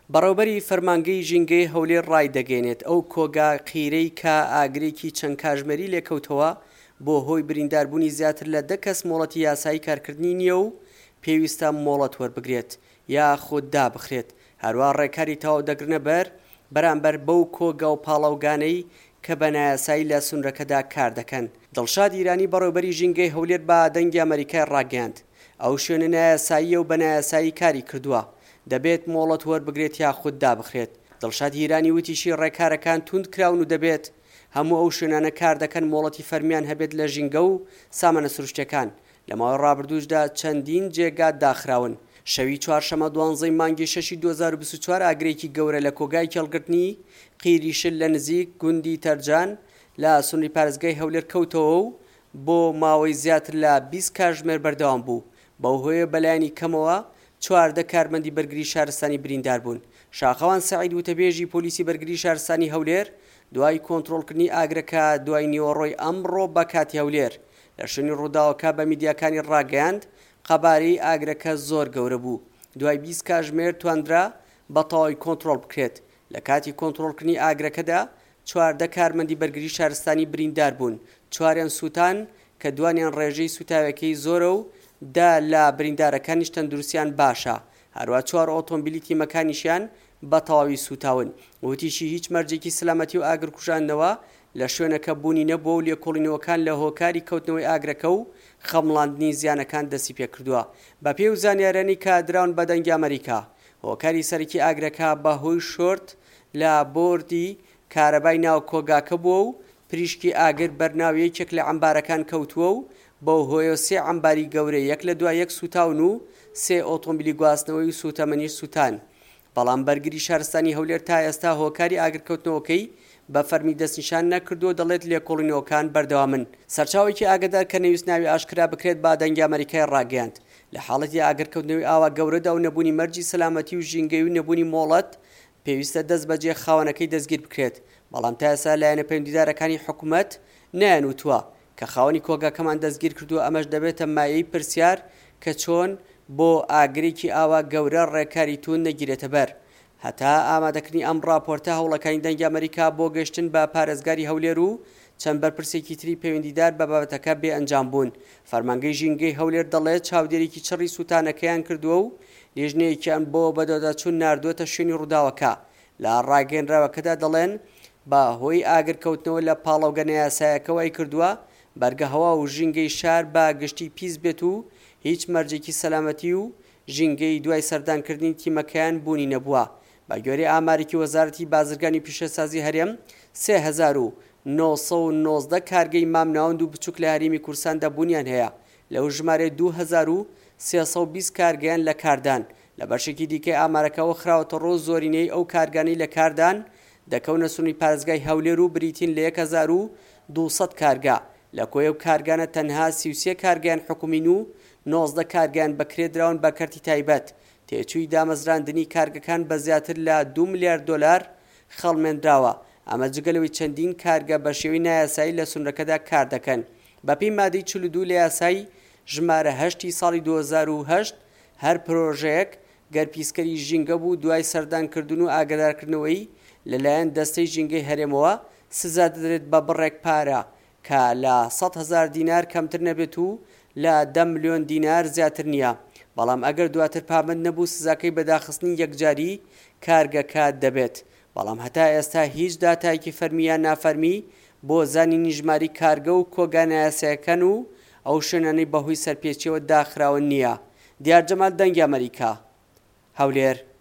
بەڕێوەبەری فەرمانگەی ژینگەی هەولێر ڕایدەگەێنێت ئەو کۆگا قیرەی کە ئاگرێکی چەند کاژمەری لێکەوتەوە بۆ هۆی برینداربوونی زیاتر لە 10 کەس مۆڵەتی یاسایی کارکردنی نییە و پێویستە مۆڵەت وەربگرێت یاخود دابخرێت. هەروە ڕێکاری تەواو بەرامبەر بەو کۆگا و پاڵەوگانەی کە بە نایاسایی لە سونرەکەدا کار دەکەن. دڵشاد ئیرانی بەڕێوەبەری ژینگەی هەولێر بە دەنگی ئەمریکای ڕاگەیاند ئەو شوێنە نایاساییە و بە نایاسایی کاری کردووە، دەبێت مۆڵەت وەربگرێت یاخود دابخرێت. دڵشاد ئیرانی وتیشی ڕێکارەکان توند کراون و دەبێت هەموو ئەو شوێنانە کار دەکەن مۆڵەتی فەرمیان هەبێت لە ژینگە و سامانە سروشتەکان. لە ماوەی ڕابردووشدا چەندین جێگا داخراون. شەوی چوارشەمە 12 مانگی 6 2024 ئاگرێکی گەورە لە کۆگای کێڵگرتنی قیریشل لە نزیک گوندی تەرجان لە سونری پارێزگای هەولێر کەوتەوە و بۆ ماوەی زیاتر لە 20 کاتژمێر بەردەوام بوو. بەو هۆیە بەلایانی کەمەوە 14 کارمەندی بەرگری شارستانی بریندار بوون. شاخەوان سەعید وتەبێژی پۆلیسی بەرگری شارستانی هەولێر دوای کۆنتڕۆڵکردنی ئاگرەکە دوای نیوەڕۆی ئەمڕۆ بە کاتی هەولێر لە شوێنی ڕووداوەکە بە میدیاکانی ڕاگەیاند قەبارەی ئاگرەکە زۆر گەورە بوو. دوای 20 کاتژمێر توانرا بە تەواوی کۆنتڕۆڵ بکرێت. لە کاتی کۆنتڕۆڵکردنی ئاگرەکەدا 14 کارمەندی بەرگری شارستانی بریندار بوون، 4 سووتان کە دوانیان ڕێژەی سوتاوەکەی زۆرە و دا لە بریندارەکانیش تەندروستیان باشە. هەروە 4 ئۆتۆمبیلی تیمەکانیشیان بە تەواوی سوتاون. وتیشی هیچ مەرجێکی سلامەتی و ئاگرکوژاندنەوە لە شوێنەکە بوونی نەبووە و لێکۆڵینەوەکان لە هۆکاری کەوتنەوەی ئاگرەکە و خەمڵاندنی زیانەکان دەستی پێکردووە. بە پێی زانیاریانی کە دراون بە دەنگی ئەمریکا، هۆکاری سەرەکی ئاگرەکە بەهۆی شۆرت لە بۆردی کارەبای ناو کۆگاکە بووە و پریشکی ئاگر بەرناویەکێک لە عەمبارەکان کەوتووە و بەو هۆیە 3 عەمباری گەورە یەک لە دوای یەک سوتاون و 3 ئۆتۆمبیلی گواستنەوەی و سوتەمەنیش سوتان. بەڵام بەرگری شارستانی هەولێر تا ئێستا هۆکاری ئاگرکەوتنەوەکەی بە فەرمی دەستنیشان نەکردو، دەڵێت لێکۆڵینەوەکان بەردەوامن. سەرچاوێکی ئاگدار کە نەویست ناوی ئاشکرا بکرێت با دەنگی ئەمریکای ڕاگەیاند لە حاڵەتی ئاگرکەوتنەوەی ئاوا گەورەدا و نەبوونی مەرجی سەلامەتی و ژینگەی و نەبوونی مۆڵەت پێویستە دەست بەجێ خاوەنەکەی دەستگیر بکرێت. بەڵام تا ئێستا لایەنە پەیوەندیدارەکانی حکوومەت نەیانوتووە کە خاوەنی کۆگاکەمان دەستگیر کردووە. ئەمەش دەبێتە مایەی پرسیار کە چۆن بۆ ئاگرێکی ئاوا گەورە ڕێکاری تون نەگیرێتە بەر. هەتا ئامادەکردنی ئەم راپۆرتە هەوڵەکانی دەنگی ئەمریکا بۆ گەشتن بە پارێزگاری هەولێر و چەند بەرپرسێکی تری پەیوەندیدار بە بابەتەکە بێ ئەنجام بوون. فەرمانگەی ژینگەی هەولێر دەڵێت چاودێرێکی چڕی سوتانەکەیان کردووە و لێژنەیەکیان بۆ بەدەداچوون ناردووەتە شوێنی ڕووداوەکە. لە ڕاگەیەنراوەکەدا دەڵێن بە هۆی ئاگرکەوتنەوە لە پاڵەوگە نایاساییەکەوەی کردووە بەرگە هەوا و ژینگەی شار بە گشتی پیس بێت و هیچ مەرجێکی سەلامەتی و ژینگەی دوای سەردانکردنی تیمەکەیان بوونی نەبووە. بە گوێرەی ئامارێکی وەزارەتی بازرگانی پیشەسازی هەرێم 3919 کارگەی مامناوەند و بچووک لە هەرێمی کوردستاندا بوونیان هەیە. لەو ژمارە 2320 کارگەیان لە کاردان. لە بەشێکی دیکەی ئامارەکەەوە خراوەتە ڕۆ زۆرینەی ئەو کارگانەی لە کاردان دەکەونە سونی پارێزگای هەولێر و بریتین لە 1200 کارگا. لە کۆی ئەو کارگانە تەنها 33 کارگەیان حکومین و 19 کارگەیان بەکرێدراون بە کەرتی تایبەت. تێچووی دامەزراندنی کارگەکان بە زیاتر لە 2 ملیار دۆلار خەڵمێنراوە. ئەمە جگەلەوەی چەندین کارگە بە شێوەی نایاسایی لە سونرەکەدا کار دەکەن. بەپێی مادەی 42 لە یاسای ژمارە 8 ساڵی 2008 هەر پرۆژەیەک گەرپیسکەری ژینگە بوو دوای سەردانکردن و ئاگادارکردنەوەی لەلایەن دەستەی ژینگەی هەرێمەوە سزا دەدرێت بە بڕێک پارە کە لە 100,000 دینار کەمتر نەبێت و لە 10 ملیۆن دینار زیاتر نییە. بەڵام ئەگەر دواتر پابند نەبوو سزاکەی بەداخستنی یەکجاری کارگەکە دەبێت. بەڵام هەتا ئێستا هیچ داتایەکی فەرمیان نافەرمی بۆ زانینی ژماری کارگە و کۆگا نایاساییەکان و ئەو شوێنانەی بەهۆی سەرپێچیەوە داخراون نییە. دیار جەمال دەنگی ئەمریکا، هەولێر.